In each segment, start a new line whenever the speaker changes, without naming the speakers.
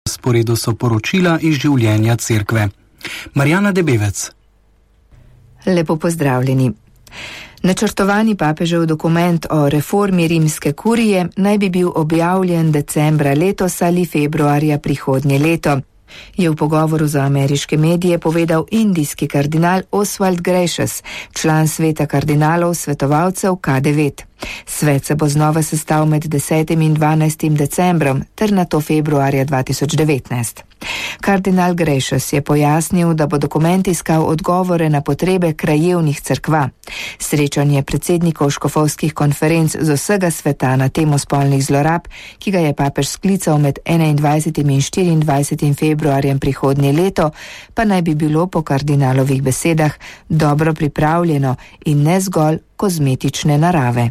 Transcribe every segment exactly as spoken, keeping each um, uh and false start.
sporedu so poročila iz življenja cerkve. Marjana Debevec.
Lepo pozdravljeni. Načrtovani papežev dokument o reformi rimske kurije naj bi bil objavljen decembra letos ali februarja prihodnje leto, je v pogovoru za ameriške medije povedal indijski kardinal Oswald Gracious, član sveta kardinalov svetovalcev K devet. Svet se bo znova sestal med desetim in dvanajstim decembrom ter nato februarja dva tisoč devetnajst. Kardinal Gracious je pojasnil, da bo dokument iskal odgovore na potrebe krajevnih cerkva. Srečanje predsednikov škofovskih konferenc z vsega sveta na temo spolnih zlorab, ki ga je papež sklical med enaindvajsetim in štiriindvajsetim februarjem prihodnje leto, pa naj bi bilo po kardinalovih besedah dobro pripravljeno in ne zgolj kozmetične narave.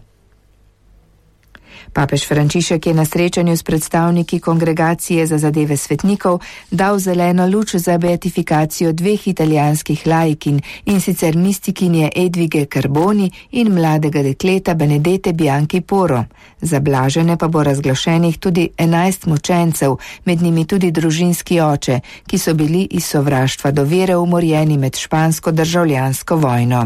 Papež Frančišek je na srečanju s predstavniki Kongregacije za zadeve svetnikov dal zeleno luč za beatifikacijo dveh italijanskih laikinj, in sicer mistikinje Edvige Carboni in mladega dekleta Benedete Bianchi Poro. Za blažene pa bo razglašenih tudi enajst mučencev, med njimi tudi družinski oče, ki so bili iz sovraštva do vere umorjeni med špansko državljansko vojno.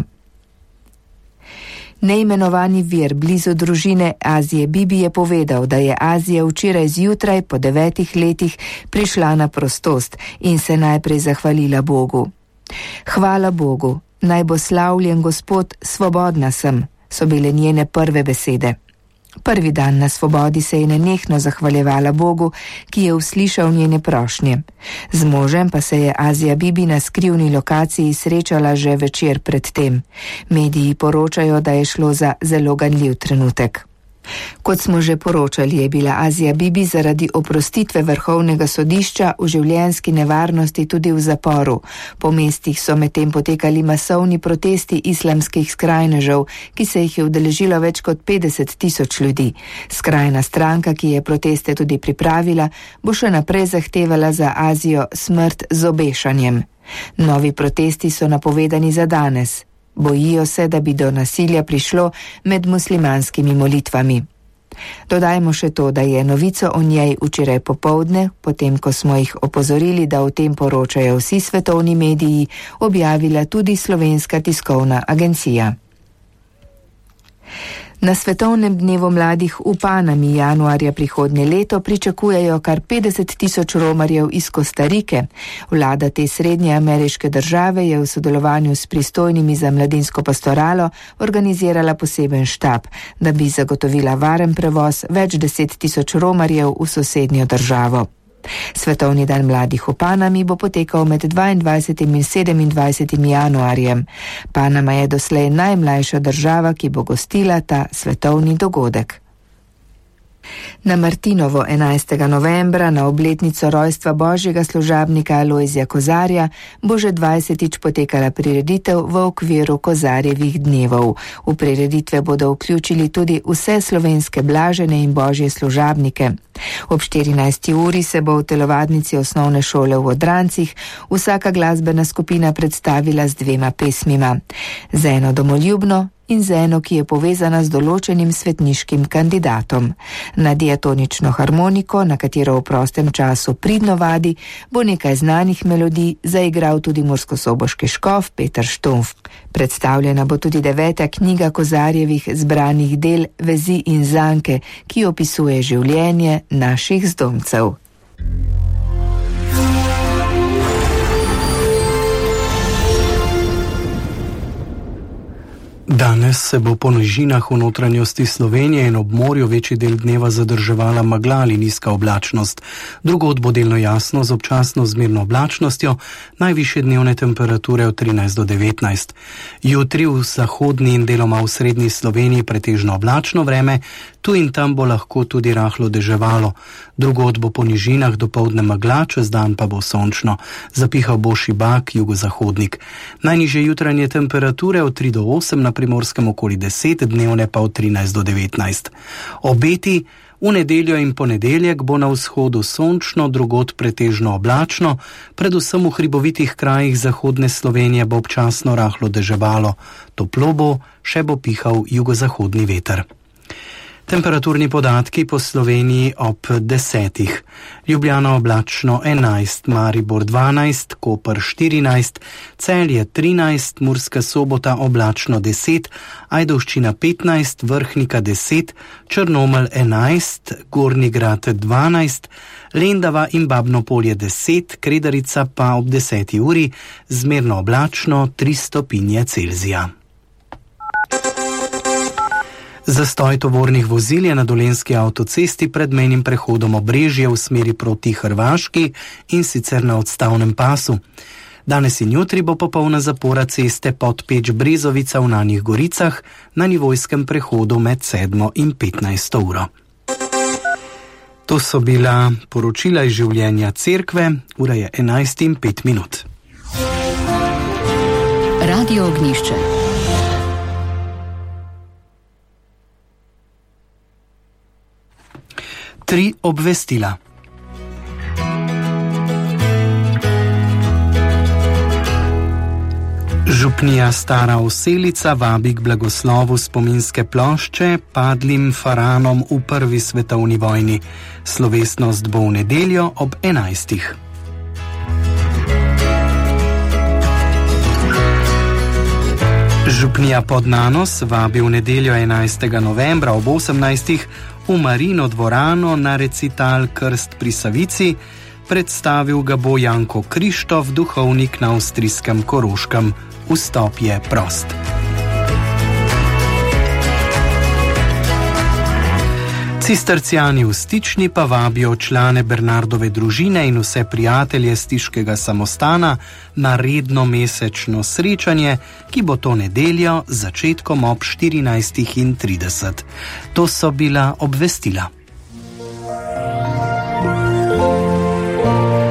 Neimenovani vir blizu družine Azije Bibi je povedal, da je Azija včeraj zjutraj po devetih letih prišla na prostost in se najprej zahvalila Bogu. Hvala Bogu, naj bo slavljen Gospod, svobodna sem, so bile njene prve besede. Prvi dan na svobodi se je nenehno zahvaljevala Bogu, ki je uslišal njene prošnje. Z možem pa se je Azija Bibi na skrivni lokaciji srečala že večer pred tem. Mediji poročajo, da je šlo za zelo ganljiv trenutek. Kot smo že poročali, je bila Azija Bibi zaradi oprostitve vrhovnega sodišča v življenjski nevarnosti tudi v zaporu. Po mestih so medtem potekali masovni protesti islamskih skrajnežev, ki se jih je udeležilo več kot petdeset tisoč ljudi. Skrajna stranka, ki je proteste tudi pripravila, bo še naprej zahtevala za Azijo smrt z obešanjem. Novi protesti so napovedani za danes. Bojijo se, da bi do nasilja prišlo med muslimanskimi molitvami. Dodajmo še to, da je novico o njej včeraj popoldne, potem ko smo jih opozorili, da o tem poročajo vsi svetovni mediji, objavila tudi Slovenska tiskovna agencija. Na svetovnem dnevu mladih v Panami januarja prihodnje leto pričakujejo kar petdeset tisoč romarjev iz Kostarike. Vlada te srednje ameriške države je v sodelovanju s pristojnimi za mladinsko pastoralo organizirala poseben štab, da bi zagotovila varen prevoz več deset tisoč romarjev v sosednjo državo. Svetovni dan mladih v Panami bo potekal med dvaindvajsetim in sedemindvajsetim januarjem. Panama je doslej najmlajša država, ki bo gostila ta svetovni dogodek. Na Martinovo enajstega novembra, na obletnico rojstva božjega služabnika Alojzija Kozarja, bo že dvajsetič potekala prireditev v okviru Kozarjevih dnevov. V prireditve bodo vključili tudi vse slovenske blažene in božje služabnike. Ob štirinajsti uri se bo v telovadnici osnovne šole v Odrancih vsaka glasbena skupina predstavila z dvema pesmima. Z eno domoljubno in z eno, ki je povezana z določenim svetniškim kandidatom. Na diatonično harmoniko, na katero v prostem času pridno vadi, bo nekaj znanih melodij zaigral tudi murskosoboški škof Peter Štumf. Predstavljena bo tudi deveta knjiga Kozarjevih zbranih del Vezi in zanke, ki opisuje življenje naših zdomcev.
Danes se bo po nižinah v notranjosti Slovenije in ob morju večji del dneva zadrževala megla ali nizka oblačnost. Drugod bo delno jasno z občasno zmerno oblačnostjo, najvišje dnevne temperature od trinajst do devetnajst. Jutri v zahodni in deloma v srednji Sloveniji pretežno oblačno vreme, tu in tam bo lahko tudi rahlo deževalo. Drugod bo po nižinah dopoldne megla, čez dan pa bo sončno. Zapihal bo šibak, jugozahodnik. Najnižje jutranje temperature od tri do osem, na Primorskem okoli deset, dnevne pa od trinajst do devetnajst. Obeti v nedeljo in ponedeljek bo na vzhodu sončno, drugod pretežno oblačno, predvsem v hribovitih krajih zahodne Slovenije bo občasno rahlo deževalo. Toplo bo, še bo pihal jugozahodni veter. Temperaturni podatki po Sloveniji ob desetih. Ljubljana oblačno enajst, Maribor dvanajst, Koper štirinajst, Celje trinajst, Murska Sobota oblačno deset, Ajdovščina petnajst, Vrhnika deset, Črnomelj enajst, Gornji Grad dvanajst, Lendava in Babno Polje deset, Kredarica pa ob deseti uri, zmerno oblačno tri stopinje Celzija. Zastoj tovornih vozil je na dolenjski avtocesti pred mejnim prehodom Obrežje v smeri proti Hrvaški in sicer na odstavnem pasu. Danes in jutri bo popolna zapora ceste Podpeč-Brezovica v Nanjih Goricah na nivojskem prehodu med sedmo in petnajsto uro. To so bila poročila iz življenja cerkve, ura je enajst in pet minut.
Radio Ognjišče.
Tri obvestila. Župnija Stara Oselica vabi k blagoslovu spominske plošče padlim faranom v prvi svetovni vojni. Slovesnost bo v nedeljo ob enajstih. Župnija Podnanos vabi v nedeljo enajstega novembra ob osemnajstih v Marino dvorano na recital Krst pri Savici. Predstavil ga bo Janko Krištof, duhovnik na avstrijskem Koroškem. Vstop je prost. Cistercijani v Stični pa vabijo člane Bernardove družine in vse prijatelje Stiškega samostana na redno mesečno srečanje, ki bo to nedeljo z začetkom ob štirinajstih trideset. To so bila obvestila.